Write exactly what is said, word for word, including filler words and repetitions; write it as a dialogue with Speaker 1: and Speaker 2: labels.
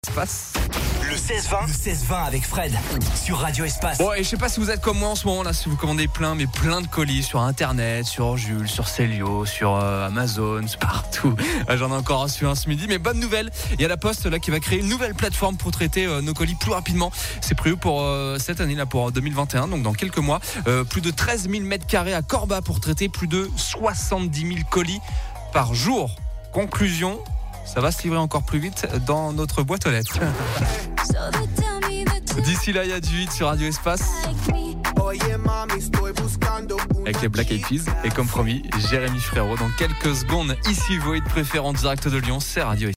Speaker 1: Espace.
Speaker 2: Le seize vingt, le seize vingt avec Fred sur Radio Espace.
Speaker 1: Bon, et je sais pas si vous êtes comme moi en ce moment là, si vous commandez plein, mais plein de colis sur internet, sur Jules, sur Célio, sur euh, Amazon, partout. Euh, J'en ai encore reçu un ce midi, mais bonne nouvelle. Il y a la Poste là qui va créer une nouvelle plateforme pour traiter euh, nos colis plus rapidement. C'est prévu pour euh, cette année là, pour deux mille vingt et un, donc dans quelques mois. Euh, plus de treize mille mètres carrés à Corba pour traiter plus de soixante-dix mille colis par jour. Conclusion, ça va se livrer encore plus vite dans notre boîte aux lettres. D'ici là, il y a du hit sur Radio Espace avec les Black Eyed Peas. Et comme promis, Jérémy Frérot dans quelques secondes. Ici, vos hits préférés en direct de Lyon, c'est Radio Espace.